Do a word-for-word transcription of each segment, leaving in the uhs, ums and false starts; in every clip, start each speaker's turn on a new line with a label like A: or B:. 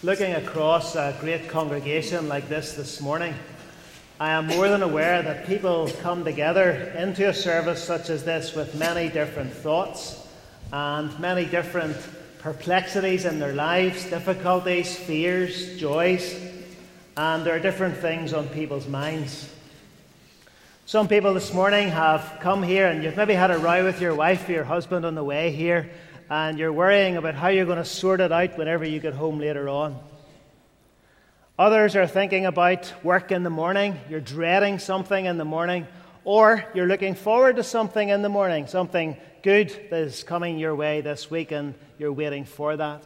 A: Looking across a great congregation like this this morning, I am more than aware that people come together into a service such as this with many different thoughts and many different perplexities in their lives, difficulties, fears, joys, and there are different things on people's minds. Some people this morning have come here and you've maybe had a row with your wife or your husband on the way here, and you're worrying about how you're going to sort it out whenever you get home later on. Others are thinking about work in the morning. You're dreading something in the morning, or you're looking forward to something in the morning, something good that is coming your way this week, and you're waiting for that.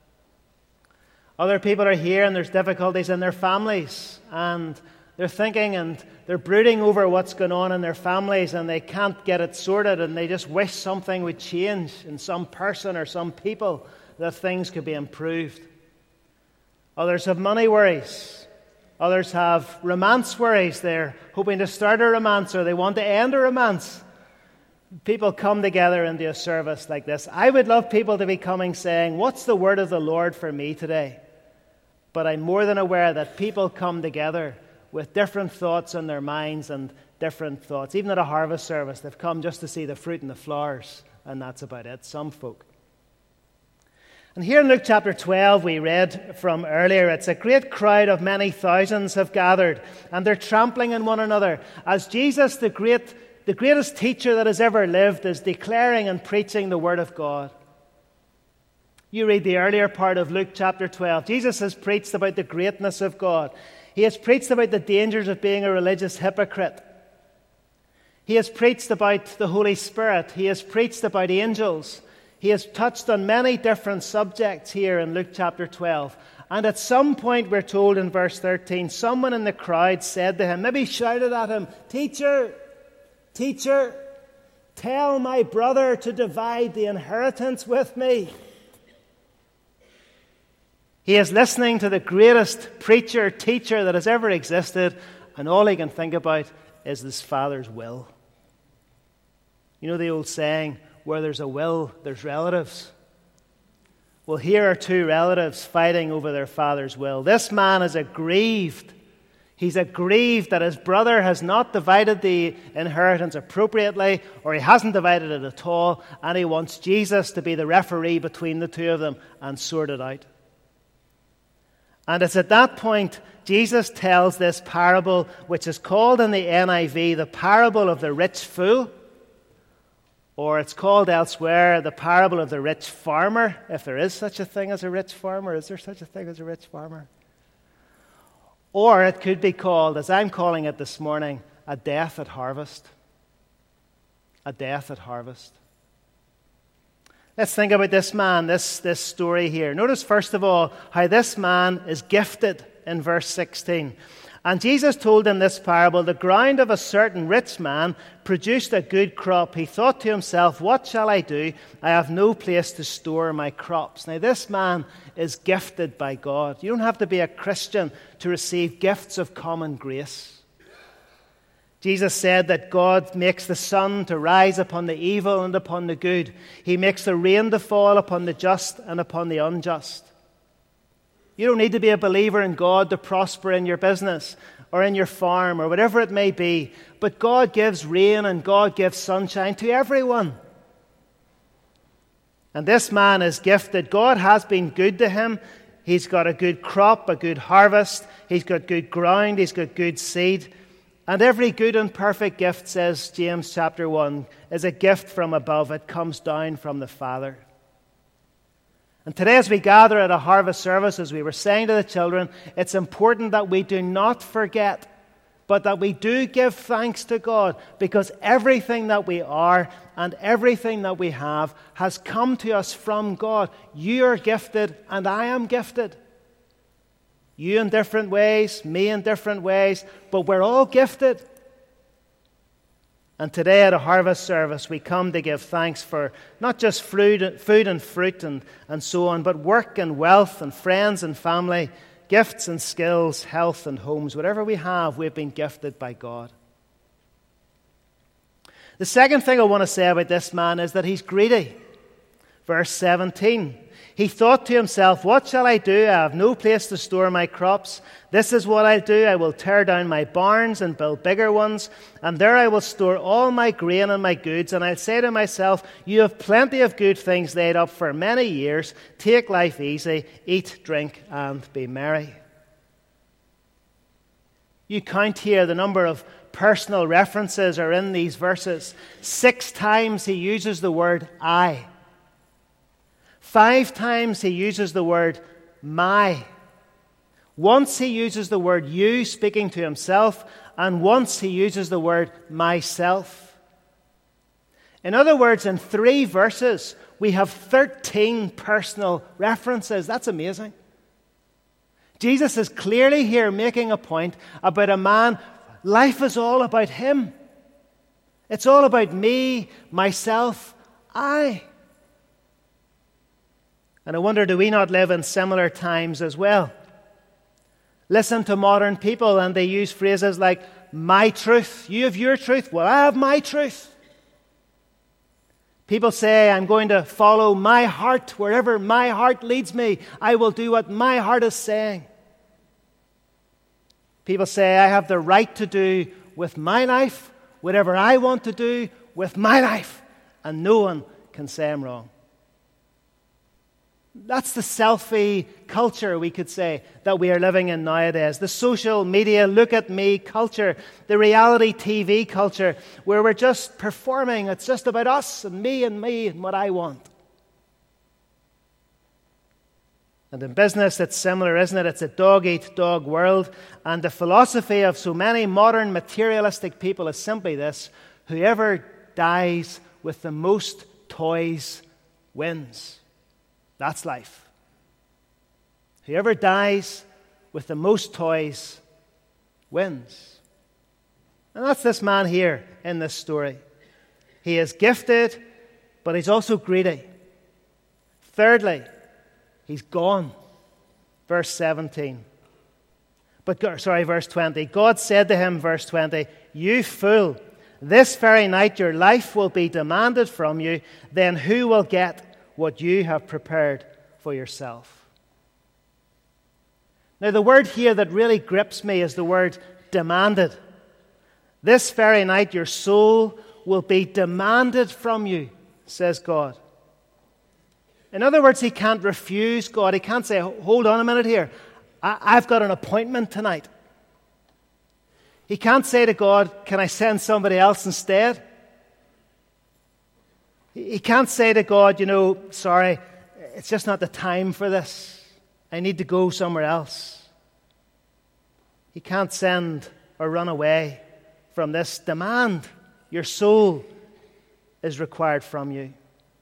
A: Other people are here and there's difficulties in their families, and they're thinking and they're brooding over what's going on in their families, and they can't get it sorted, and they just wish something would change in some person or some people, that things could be improved. Others have money worries. Others have romance worries. They're hoping to start a romance, or they want to end a romance. People come together into a service like this. I would love people to be coming saying, "What's the word of the Lord for me today?" But I'm more than aware that people come together with different thoughts in their minds and different thoughts. Even at a harvest service, they've come just to see the fruit and the flowers, and that's about it, some folk. And here in Luke chapter twelve, we read from earlier, it's a great crowd of many thousands have gathered, and they're trampling on one another, as Jesus, the great, the greatest teacher that has ever lived, is declaring and preaching the word of God. You read the earlier part of Luke chapter twelve. Jesus has preached about the greatness of God. He has preached about the dangers of being a religious hypocrite. He has preached about the Holy Spirit. He has preached about angels. He has touched on many different subjects here in Luke chapter twelve. And at some point, we're told in verse thirteen, someone in the crowd said to him, maybe shouted at him, "Teacher, teacher, tell my brother to divide the inheritance with me." He is listening to the greatest preacher, teacher that has ever existed, and all he can think about is his Father's will. You know the old saying, where there's a will, there's relatives. Well, here are two relatives fighting over their father's will. This man is aggrieved. He's aggrieved that his brother has not divided the inheritance appropriately, or he hasn't divided it at all, and he wants Jesus to be the referee between the two of them and sort it out. And it's at that point Jesus tells this parable, which is called in the N I V the parable of the rich fool, or it's called elsewhere the parable of the rich farmer, if there is such a thing as a rich farmer. Is there such a thing as a rich farmer? Or it could be called, as I'm calling it this morning, a death at harvest. A death at harvest. Let's think about this man, this, this story here. Notice, first of all, how this man is gifted in verse sixteen. And Jesus told him this parable, the ground of a certain rich man produced a good crop. He thought to himself, what shall I do? I have no place to store my crops. Now, this man is gifted by God. You don't have to be a Christian to receive gifts of common grace. Jesus said that God makes the sun to rise upon the evil and upon the good. He makes the rain to fall upon the just and upon the unjust. You don't need to be a believer in God to prosper in your business or in your farm or whatever it may be. But God gives rain and God gives sunshine to everyone. And this man is gifted. God has been good to him. He's got a good crop, a good harvest. He's got good ground. He's got good seed. And every good and perfect gift, says James chapter one, is a gift from above. It comes down from the Father. And today, as we gather at a harvest service, as we were saying to the children, it's important that we do not forget, but that we do give thanks to God, because everything that we are and everything that we have has come to us from God. You are gifted and I am gifted. You in different ways, me in different ways, but we're all gifted. And today at a harvest service, we come to give thanks for not just food, food and fruit and, and so on, but work and wealth and friends and family, gifts and skills, health and homes. Whatever we have, we've been gifted by God. The second thing I want to say about this man is that he's greedy. Verse seventeen. He thought to himself, what shall I do? I have no place to store my crops. This is what I'll do. I will tear down my barns and build bigger ones, and there I will store all my grain and my goods. And I'll say to myself, you have plenty of good things laid up for many years. Take life easy, eat, drink, and be merry. You count here the number of personal references are in these verses. Six times he uses the word I. Five times he uses the word my. Once he uses the word you, speaking to himself, and once he uses the word myself. In other words, in three verses, we have thirteen personal references. That's amazing. Jesus is clearly here making a point about a man. Life is all about him. It's all about me, myself, I. And I wonder, do we not live in similar times as well? Listen to modern people and they use phrases like, my truth. You have your truth. Well, I have my truth. People say, I'm going to follow my heart. Wherever my heart leads me, I will do what my heart is saying. People say, I have the right to do with my life whatever I want to do with my life. And no one can say I'm wrong. That's the selfie culture, we could say, that we are living in nowadays. The social media, look at me culture. The reality T V culture, where we're just performing. It's just about us and me and me and what I want. And in business, it's similar, isn't it? It's a dog-eat-dog world. And the philosophy of so many modern materialistic people is simply this: whoever dies with the most toys wins. That's life. Whoever dies with the most toys wins. And that's this man here in this story. He is gifted, but he's also greedy. Thirdly, he's gone. Verse seventeen. But, sorry, verse twenty. God said to him, verse twenty, you fool, this very night your life will be demanded from you. Then who will get what you have prepared for yourself? Now, the word here that really grips me is the word demanded. This very night your soul will be demanded from you, says God. In other words, he can't refuse God. He can't say, hold on a minute here. I- I've got an appointment tonight. He can't say to God, can I send somebody else instead? He can't say to God, you know, sorry, it's just not the time for this. I need to go somewhere else. He can't send or run away from this demand. Your soul is required from you.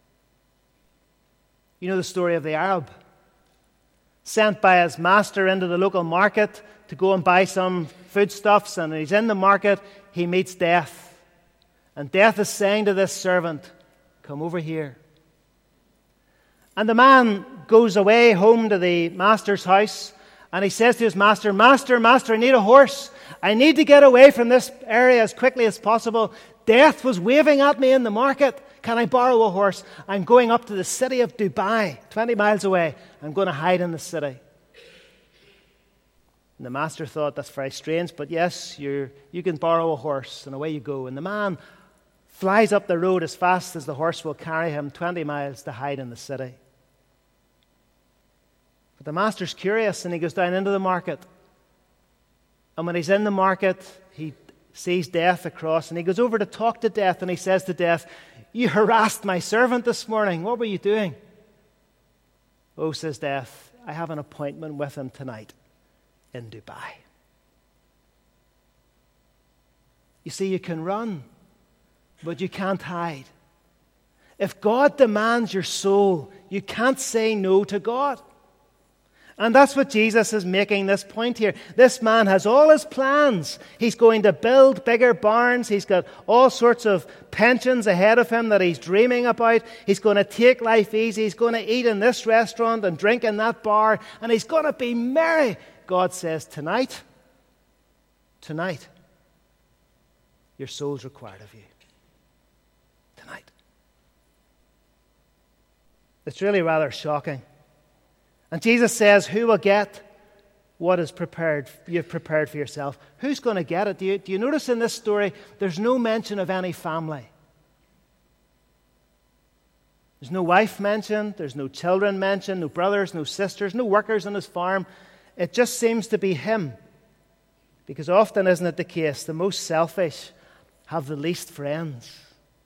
A: You know the story of the Arab, sent by his master into the local market to go and buy some foodstuffs, and he's in the market, he meets death. And death is saying to this servant, come over here. And the man goes away home to the master's house, and he says to his master, Master, Master, I need a horse. I need to get away from this area as quickly as possible. Death was waving at me in the market. Can I borrow a horse? I'm going up to the city of Dubai, twenty miles away. I'm going to hide in the city. And the master thought, that's very strange, but yes, you're, you can borrow a horse, and away you go. And the man flies up the road as fast as the horse will carry him, twenty miles to hide in the city. But the master's curious, and he goes down into the market. And when he's in the market, he sees Death across, and he goes over to talk to Death, and he says to Death, you harassed my servant this morning. What were you doing? Oh, says Death, I have an appointment with him tonight in Dubai. You see, you can run, but you can't hide. If God demands your soul, you can't say no to God. And that's what Jesus is making this point here. This man has all his plans. He's going to build bigger barns. He's got all sorts of pensions ahead of him that he's dreaming about. He's going to take life easy. He's going to eat in this restaurant and drink in that bar. And he's going to be merry. God says, tonight, tonight, your soul's required of you. Tonight. It's really rather shocking And Jesus says, who will get what is prepared, you've prepared for yourself? Who's going to get it? Do you, do you notice in this story, there's no mention of any family? There's no wife mentioned, there's no children mentioned, no brothers, no sisters, no workers on his farm. It just seems to be him. Because often, isn't it the case, the most selfish have the least friends.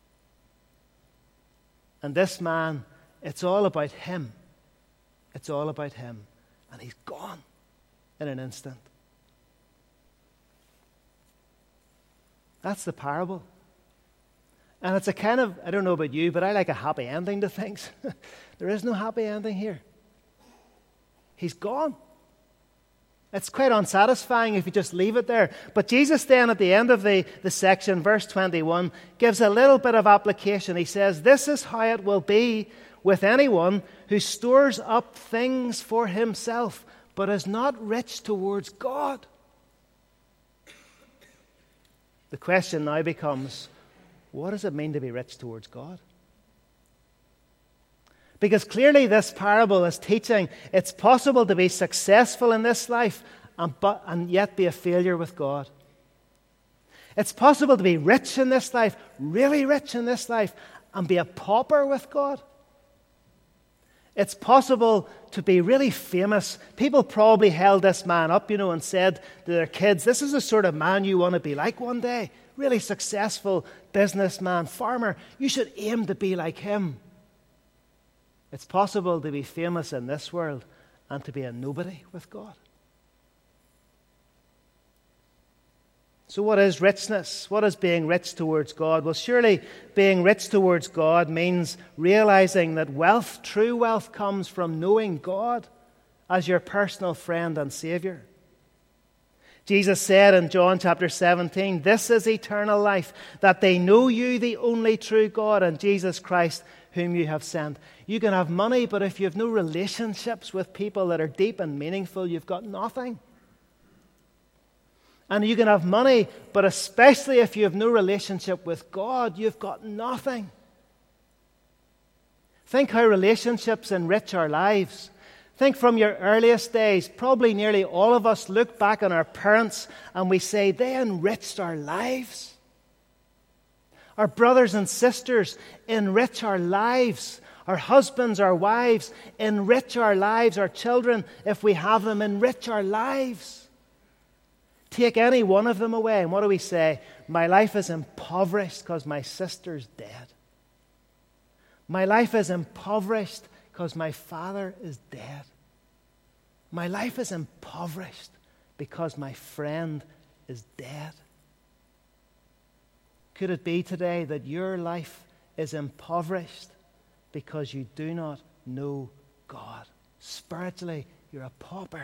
A: And this man, it's all about him. It's all about him. And he's gone in an instant. That's the parable. And it's a kind of, I don't know about you, but I like a happy ending to things. There is no happy ending here. He's gone. It's quite unsatisfying if you just leave it there. But Jesus then at the end of the, the section, verse twenty-one, gives a little bit of application. He says, this is how it will be with anyone who stores up things for himself, but is not rich towards God. The question now becomes, what does it mean to be rich towards God? Because clearly this parable is teaching it's possible to be successful in this life and, but, and yet be a failure with God. It's possible to be rich in this life, really rich in this life, and be a pauper with God. It's possible to be really famous. People probably held this man up, you know, and said to their kids, this is the sort of man you want to be like one day. Really successful businessman, farmer. You should aim to be like him. It's possible to be famous in this world and to be a nobody with God. So what is richness? What is being rich towards God? Well, surely being rich towards God means realizing that wealth, true wealth, comes from knowing God as your personal friend and Savior. Jesus said in John chapter seventeen, this is eternal life, that they know you, the only true God, and Jesus Christ, whom you have sent. You can have money, but if you have no relationships with people that are deep and meaningful, you've got nothing. And you can have money, but especially if you have no relationship with God, you've got nothing. Think how relationships enrich our lives. Think from your earliest days, probably nearly all of us look back on our parents and we say, they enriched our lives. Our brothers and sisters enrich our lives. Our husbands, our wives enrich our lives. Our children, if we have them, enrich our lives. Take any one of them away, and what do we say? My life is impoverished because my sister's dead. My life is impoverished because my father is dead. My life is impoverished because my friend is dead. Could it be today that your life is impoverished because you do not know God? Spiritually, you're a pauper.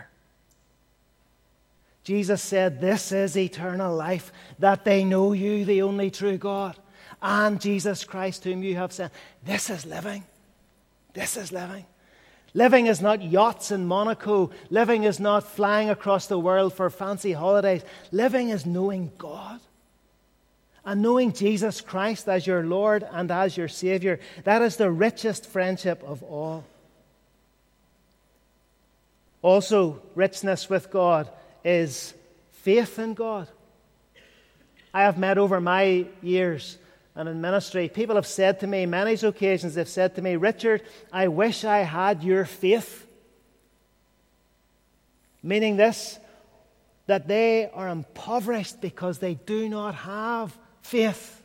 A: Jesus said, this is eternal life, that they know you, the only true God, and Jesus Christ, whom you have sent. This is living. This is living. Living is not yachts in Monaco. Living is not flying across the world for fancy holidays. Living is knowing God. And knowing Jesus Christ as your Lord and as your Savior. That is the richest friendship of all. Also, richness with God is faith in God. I have met over my years and in ministry, people have said to me, many occasions they've said to me, Richard, I wish I had your faith. Meaning this, that they are impoverished because they do not have faith.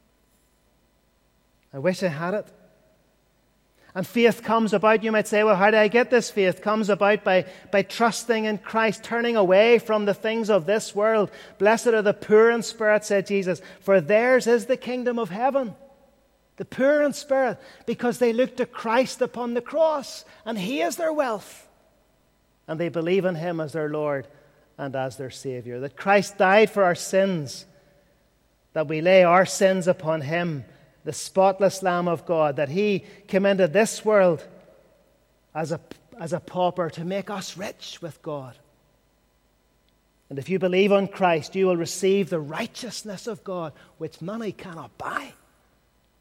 A: I wish I had it. And faith comes about, you might say, well, how do I get this faith? Comes about by, by trusting in Christ, turning away from the things of this world. Blessed are the poor in spirit, said Jesus, for theirs is the kingdom of heaven. The poor in spirit, because they look to Christ upon the cross, and He is their wealth. And they believe in Him as their Lord and as their Savior. That Christ died for our sins, that we lay our sins upon Him, the spotless Lamb of God, that He came into this world as a, as a pauper to make us rich with God. And if you believe on Christ, you will receive the righteousness of God, which money cannot buy.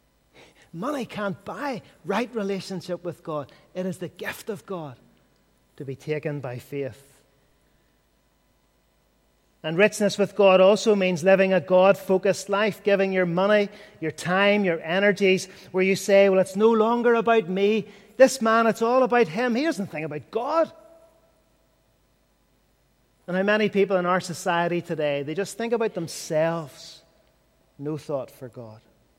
A: Money can't buy right relationship with God. It is the gift of God. to be taken by faith. And richness with God also means living a God-focused life, giving your money, your time, your energies, where you say, well, it's no longer about me. This man, it's all about him. He doesn't think about God. And how many people in our society today, they just think about themselves, no thought for God.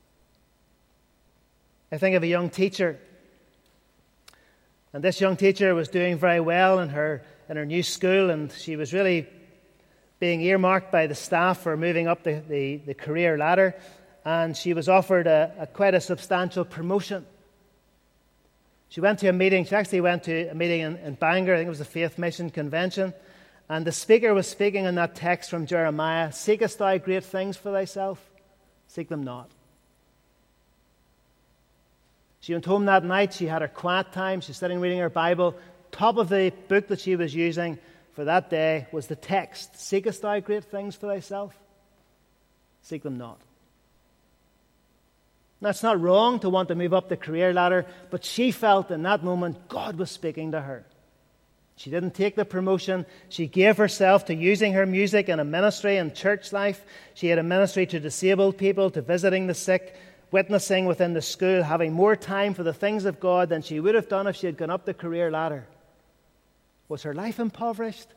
A: I think of a young teacher, and this young teacher was doing very well in her in her new school, and she was really being earmarked by the staff for moving up the, the, the career ladder, and she was offered a, a quite a substantial promotion. She went to a meeting, she actually went to a meeting in, in Bangor, I think it was the Faith Mission Convention, and the speaker was speaking on that text from Jeremiah, "Seekest thou great things for thyself? Seek them not." She went home that night, she had her quiet time, she was sitting reading her Bible. Top of the book that she was using for that day was the text, "Seekest thou great things for thyself? Seek them not." Now, it's not wrong to want to move up the career ladder, but she felt in that moment God was speaking to her. She didn't take the promotion. She gave herself to using her music in a ministry and church life. She had a ministry to disabled people, to visiting the sick, witnessing within the school, having more time for the things of God than she would have done if she had gone up the career ladder. Was her life impoverished?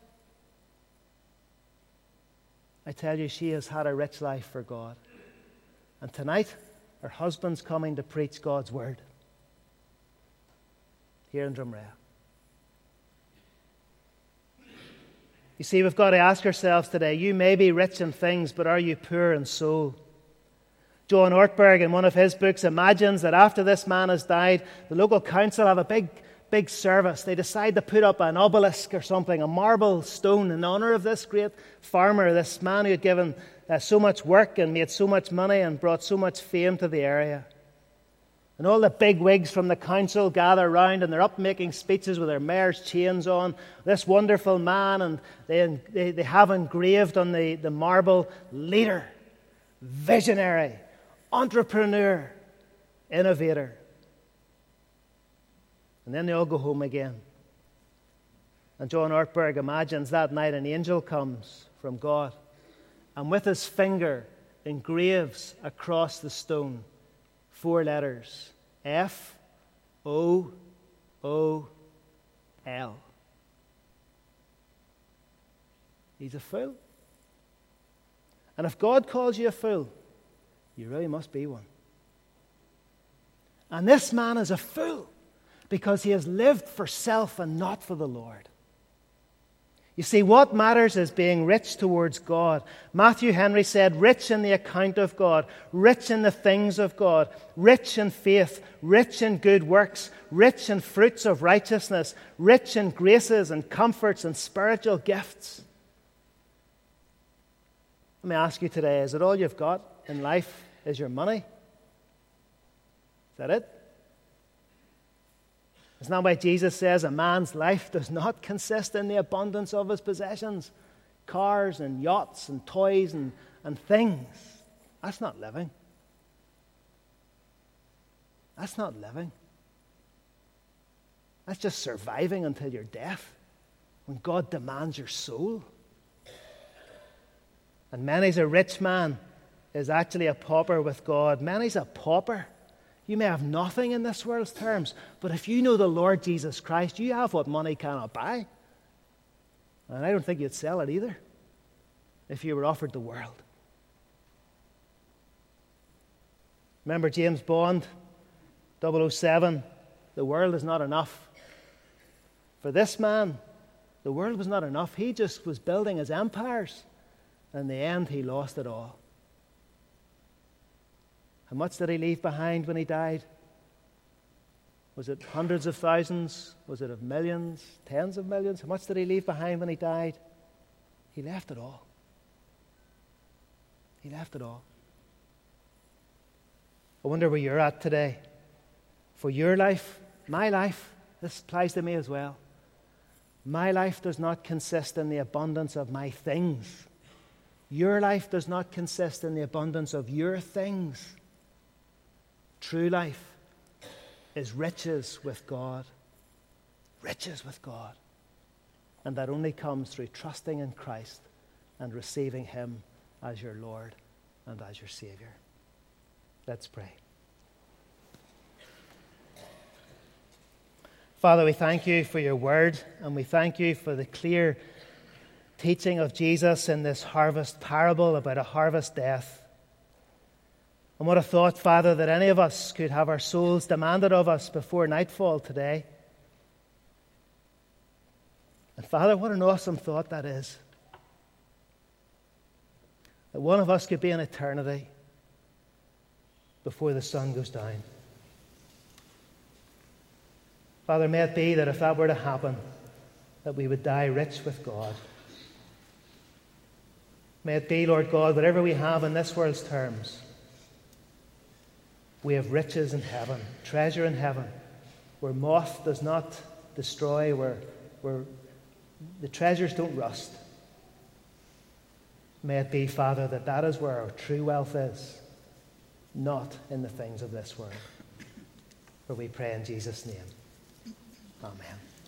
A: I tell you, she has had a rich life for God. And tonight, her husband's coming to preach God's word here in Drumrea. You see, we've got to ask ourselves today, you may be rich in things, but are you poor in soul? John Ortberg, in one of his books, imagines that after this man has died, the local council have a big, big service. They decide to put up an obelisk or something, a marble stone in honor of this great farmer, this man who had given uh, so much work and made so much money and brought so much fame to the area. And all the big wigs from the council gather round, and they're up making speeches with their mayor's chains on. This wonderful man, and they, they, they have engraved on the, the marble, leader, visionary, entrepreneur, innovator. And then they all go home again. And John Ortberg imagines that night an angel comes from God, and with his finger engraves across the stone four letters, F O O L. He's a fool. And if God calls you a fool, you really must be one. And this man is a fool because he has lived for self and not for the Lord. You see, what matters is being rich towards God. Matthew Henry said, rich in the account of God, rich in the things of God, rich in faith, rich in good works, rich in fruits of righteousness, rich in graces and comforts and spiritual gifts. Let me ask you today, is it all you've got in life is your money? Is that it? Isn't that why Jesus says a man's life does not consist in the abundance of his possessions? Cars and yachts and toys and, and things. That's not living. That's not living. That's just surviving until your death, when God demands your soul. And many's a rich man is actually a pauper with God. Many's a pauper. You may have nothing in this world's terms, but if you know the Lord Jesus Christ, you have what money cannot buy. And I don't think you'd sell it either if you were offered the world. Remember James Bond, double oh seven, the world is not enough. For this man, the world was not enough. He just was building his empires. In the end, he lost it all. How much did he leave behind when he died? Was it hundreds of thousands? Was it of millions? Tens of millions? How much did he leave behind when he died? He left it all. He left it all. I wonder where you're at today. For your life, my life, this applies to me as well. My life does not consist in the abundance of my things. Your life does not consist in the abundance of your things. True life is riches with God. Riches with God. And that only comes through trusting in Christ and receiving him as your Lord and as your Savior. Let's pray. Father, we thank you for your word, and we thank you for the clear teaching of Jesus in this harvest parable about a harvest death. And what a thought, Father, that any of us could have our souls demanded of us before nightfall today. And Father, what an awesome thought that is. That one of us could be in eternity before the sun goes down. Father, may it be that if that were to happen, that we would die rich with God. May it be, Lord God, whatever we have in this world's terms, we have riches in heaven, treasure in heaven, where moth does not destroy, where, where the treasures don't rust. May it be, Father, that that is where our true wealth is, not in the things of this world. For we pray in Jesus' name. Amen.